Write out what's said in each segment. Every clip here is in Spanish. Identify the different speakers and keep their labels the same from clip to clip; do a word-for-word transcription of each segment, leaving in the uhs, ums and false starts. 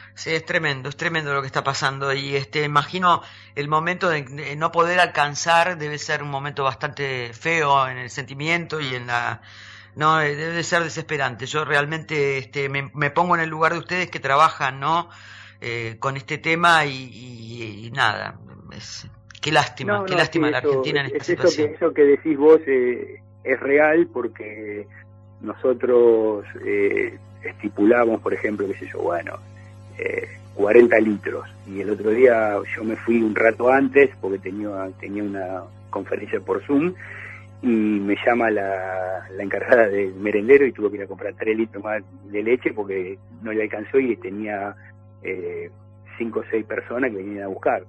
Speaker 1: Sí, es tremendo, es tremendo lo que está pasando y este imagino el momento de, de no poder alcanzar debe ser un momento bastante feo en el sentimiento y en la no eh, debe ser desesperante. Yo realmente este me, me pongo en el lugar de ustedes que trabajan, ¿no? Eh, con este tema y, y, y nada, es, qué lástima,
Speaker 2: No,
Speaker 1: qué
Speaker 2: no, sí,
Speaker 1: lástima la
Speaker 2: eso,
Speaker 1: Argentina
Speaker 2: es,
Speaker 1: en esta
Speaker 2: es eso que
Speaker 1: situación.
Speaker 2: eso que decís vos eh, es real porque nosotros eh, estipulamos, por ejemplo, qué sé yo, bueno, eh, cuarenta litros. Y el otro día yo me fui un rato antes porque tenía, tenía una conferencia por Zoom y me llama la, la encargada del merendero y tuvo que ir a comprar tres litros más de leche porque no le alcanzó y tenía eh, cinco o seis personas que venían a buscar.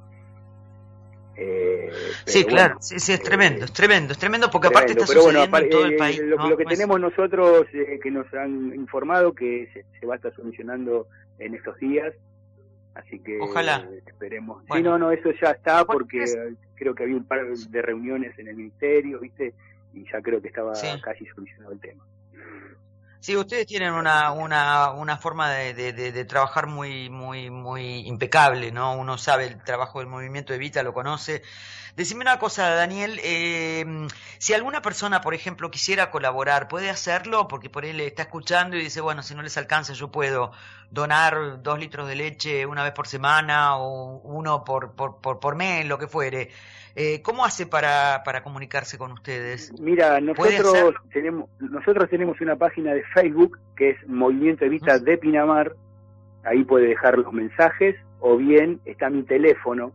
Speaker 2: Eh,
Speaker 1: Sí,
Speaker 2: pero
Speaker 1: claro,
Speaker 2: bueno,
Speaker 1: sí, sí, es tremendo,
Speaker 2: eh,
Speaker 1: es tremendo, es tremendo porque aparte
Speaker 2: tremendo.
Speaker 1: está
Speaker 2: Pero bueno,
Speaker 1: sucediendo
Speaker 2: apar-
Speaker 1: en todo el
Speaker 2: eh,
Speaker 1: país,
Speaker 2: lo,
Speaker 1: ¿no?
Speaker 2: lo que
Speaker 1: No es,
Speaker 2: tenemos nosotros, eh, que nos han informado que se, se va a estar solucionando en estos días, así
Speaker 1: ojalá.
Speaker 2: que esperemos. Sí,
Speaker 1: Bueno,
Speaker 2: no, no, eso ya está
Speaker 1: bueno,
Speaker 2: porque creo que había un par de reuniones en el ministerio, ¿viste? Y ya creo que estaba
Speaker 1: sí.
Speaker 2: casi solucionado el tema.
Speaker 1: Sí, ustedes tienen
Speaker 2: Así
Speaker 1: una,
Speaker 2: que
Speaker 1: una, una forma de, de, de, de trabajar muy, muy, muy impecable, ¿no? Uno sabe el trabajo del movimiento Evita, lo conoce. Decime una cosa, Daniel, eh, si alguna persona, por ejemplo, quisiera colaborar, ¿puede hacerlo? Porque por ahí le está escuchando y dice, bueno, si no les alcanza, yo puedo donar dos litros de leche una vez por semana o uno por, por, por, por mes, lo que fuere. Eh, ¿cómo hace para, para comunicarse con ustedes?
Speaker 2: mira,
Speaker 1: ¿Puede
Speaker 2: nosotros
Speaker 1: hacerlo?
Speaker 2: tenemos nosotros tenemos una página de Facebook que es Movimiento
Speaker 1: ¿Mm?
Speaker 2: Evita de Pinamar. Ahí puede dejar los mensajes o bien está mi teléfono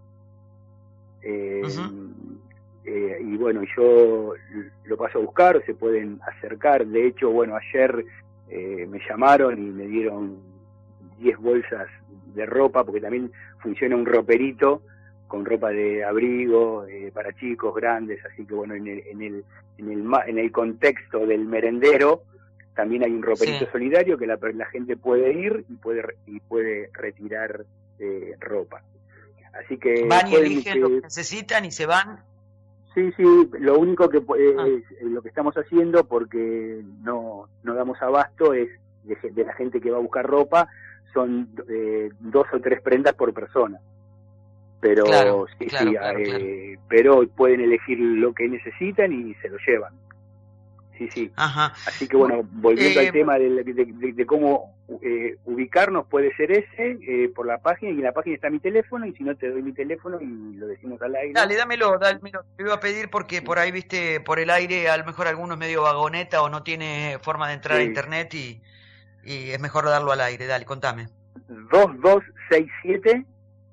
Speaker 2: eh,
Speaker 1: Ujú.
Speaker 2: eh, y bueno, yo lo paso a buscar, se pueden acercar. De hecho, bueno, ayer eh, me llamaron y me dieron diez bolsas de ropa porque también funciona un roperito con ropa de abrigo eh, para chicos, grandes, así que bueno, en el, en el, en el, en el contexto del merendero también hay un roperito
Speaker 1: Sí.
Speaker 2: solidario que la, la gente puede ir y puede y puede retirar eh, ropa. Así que
Speaker 1: Van y
Speaker 2: pueden
Speaker 1: eligen lo que
Speaker 2: que
Speaker 1: necesitan y se van.
Speaker 2: sí, sí, lo único que
Speaker 1: Ah,
Speaker 2: eh, lo que estamos haciendo porque no no damos abasto es de, de la gente que va a buscar ropa son eh, dos o tres prendas por persona. Pero
Speaker 1: claro,
Speaker 2: sí, sí,
Speaker 1: claro, claro, claro.
Speaker 2: eh, pero pueden elegir lo que necesitan y se lo llevan. Sí, sí.
Speaker 1: Ajá.
Speaker 2: Así que
Speaker 1: Bu-
Speaker 2: bueno, volviendo al
Speaker 1: eh,
Speaker 2: tema de, de, de, de cómo eh, ubicarnos, puede ser ese eh, por la página, y en la página está mi teléfono, y si no te doy mi teléfono y lo decimos al aire.
Speaker 1: dale, dámelo, dámelo. Te iba a pedir porque por ahí, viste, por el aire, a lo mejor alguno es medio vagoneta o no tiene forma de entrar a
Speaker 2: Sí,
Speaker 1: internet y, y es mejor darlo al aire. Dale, contame.
Speaker 2: dos dos seis siete,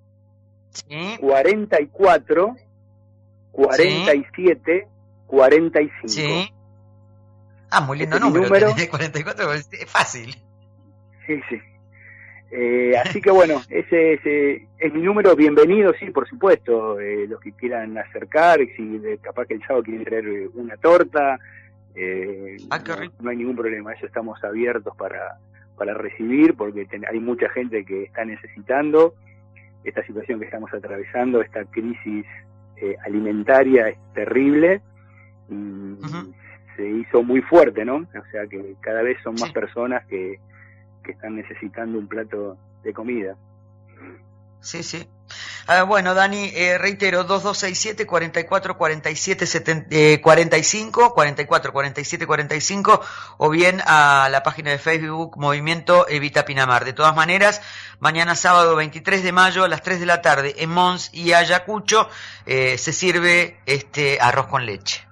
Speaker 1: Sí,
Speaker 2: cuarenta y cuatro, cuarenta
Speaker 1: sí,
Speaker 2: y siete, cuarenta y cinco.
Speaker 1: sí. Ah, muy
Speaker 2: Ese
Speaker 1: lindo
Speaker 2: es mi
Speaker 1: número,
Speaker 2: número.
Speaker 1: tenés cuarenta y cuatro, es fácil.
Speaker 2: Sí, sí. Eh, así que bueno, ese, ese es mi número. Bienvenido, sí, por supuesto. Eh, los que quieran acercar, si de, capaz que el sábado quieren traer eh, una torta, eh,
Speaker 1: Ah, qué
Speaker 2: no,
Speaker 1: rico.
Speaker 2: no hay ningún problema. Eso estamos abiertos para, para recibir, porque ten, hay mucha gente que está necesitando esta situación que estamos atravesando, esta crisis eh, alimentaria es terrible y
Speaker 1: Ujú.
Speaker 2: se hizo muy fuerte, ¿no? O sea que cada vez son más
Speaker 1: Sí.
Speaker 2: personas que que están necesitando un plato de comida.
Speaker 1: Sí, sí. Ah, bueno, Dani, eh, reitero, dos dos seis siete, cuarenta y cuatro, cuarenta y siete, setenta, eh, cuarenta y cinco, cuarenta y cuatro, cuarenta y siete, cuarenta y cinco, o bien a la página de Facebook Movimiento Evita Pinamar. De todas maneras, mañana sábado veintitrés de mayo a las tres de la tarde en Mons y Ayacucho eh, se sirve este arroz con leche.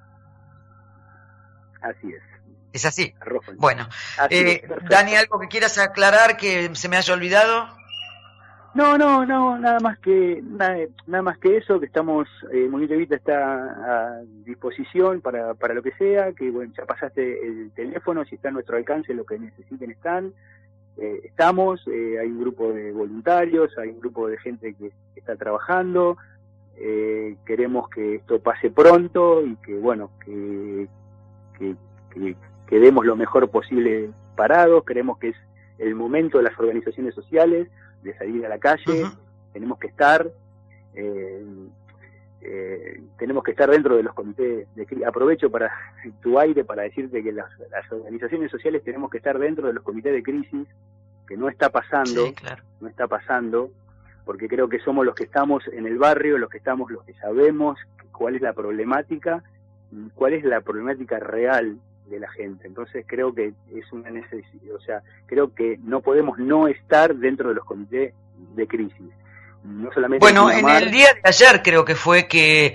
Speaker 2: Así es,
Speaker 1: ¿Es así?
Speaker 2: arroz con leche.
Speaker 1: Bueno,
Speaker 2: Así es,
Speaker 1: eh, Dani,
Speaker 2: perfecto.
Speaker 1: ¿algo que quieras aclarar que se me haya olvidado?
Speaker 2: No, no, no, nada más que nada, nada más que eso, que estamos, eh, Movimiento Evita está a disposición para, para lo que sea, que bueno, ya pasaste el teléfono, si está a nuestro alcance, lo que necesiten están, eh, estamos, eh, hay un grupo de voluntarios, hay un grupo de gente que está trabajando, eh, queremos que esto pase pronto y que bueno, que, que, que, que demos lo mejor posible parados, creemos que es el momento de las organizaciones sociales de salir a la calle,
Speaker 1: Uh-huh.
Speaker 2: tenemos que estar, eh, eh, tenemos que estar dentro de los comités de crisis. Aprovecho para tu aire para decirte que las, las organizaciones sociales tenemos que estar dentro de los comités de crisis que no está pasando,
Speaker 1: sí, claro.
Speaker 2: no está pasando, porque creo que somos los que estamos en el barrio, los que estamos, los que sabemos cuál es la problemática, cuál es la problemática real de la gente. Entonces creo que es una necesidad, o sea, creo que no podemos no estar dentro de los comités de crisis. No solamente
Speaker 1: bueno,
Speaker 2: en,
Speaker 1: en el día de ayer creo que fue que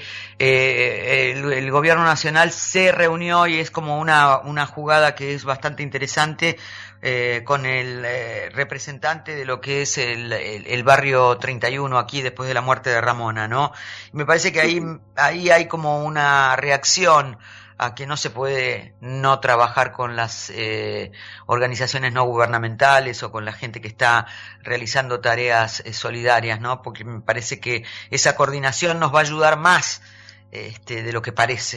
Speaker 1: eh, el, el gobierno nacional se reunió y es como una, una jugada que es bastante interesante eh, con el eh, representante de lo que es el, el, el barrio treinta y uno aquí después de la muerte de Ramona, ¿no? Y me parece que ahí, ahí hay como una reacción a que no se puede no trabajar con las eh, organizaciones no gubernamentales o con la gente que está realizando tareas eh, solidarias, ¿no? Porque me parece que esa coordinación nos va a ayudar más este, de lo que parece.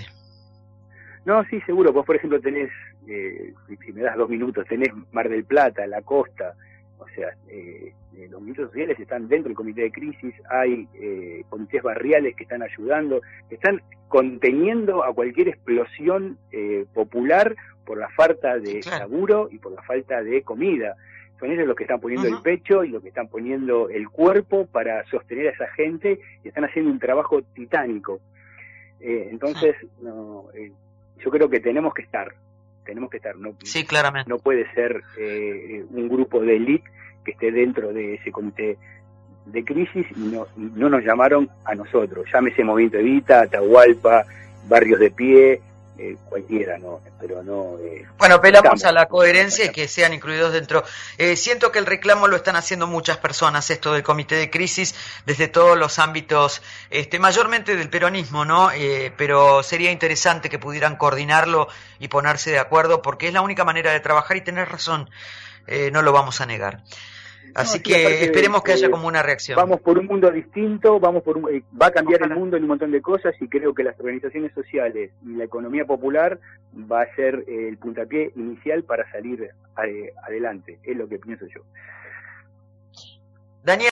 Speaker 2: No, sí, seguro. Vos, por ejemplo, tenés, eh, si me das dos minutos, tenés Mar del Plata, la costa, o sea, eh, los movimientos sociales están dentro del comité de crisis, hay eh, comités barriales que están ayudando, que están conteniendo a cualquier explosión eh, popular por la falta de
Speaker 1: Sí, claro.
Speaker 2: laburo y por la falta de comida. Son ellos los que están poniendo
Speaker 1: Uh-huh.
Speaker 2: el pecho y los que están poniendo el cuerpo para sostener a esa gente y están haciendo un trabajo titánico. Eh, entonces, no, eh, yo creo que tenemos que estar, tenemos que estar. No,
Speaker 1: Sí, claramente.
Speaker 2: no puede ser eh, un grupo de élite que esté dentro de ese comité de crisis y no, no nos llamaron a nosotros. Llámese Movimiento Evita, Atahualpa, Barrios de Pie, eh, cualquiera, no, pero no. Eh,
Speaker 1: bueno, apelamos
Speaker 2: estamos,
Speaker 1: a la coherencia y que sean incluidos dentro. Eh, siento que el reclamo lo están haciendo muchas personas, esto del comité de crisis, desde todos los ámbitos, este, mayormente del peronismo, ¿no? Eh, pero sería interesante que pudieran coordinarlo y ponerse de acuerdo, porque es la única manera de trabajar y tener razón, eh, no lo vamos a negar. Así
Speaker 2: no, sí,
Speaker 1: que esperemos
Speaker 2: de,
Speaker 1: que haya
Speaker 2: eh,
Speaker 1: como una reacción.
Speaker 2: Vamos por un mundo distinto, vamos por un, eh, va a cambiar
Speaker 1: Ojalá.
Speaker 2: el mundo en un montón de cosas y creo que las organizaciones sociales y la economía popular va a ser eh, el puntapié inicial para salir eh, adelante, es lo que pienso yo.
Speaker 1: Daniel.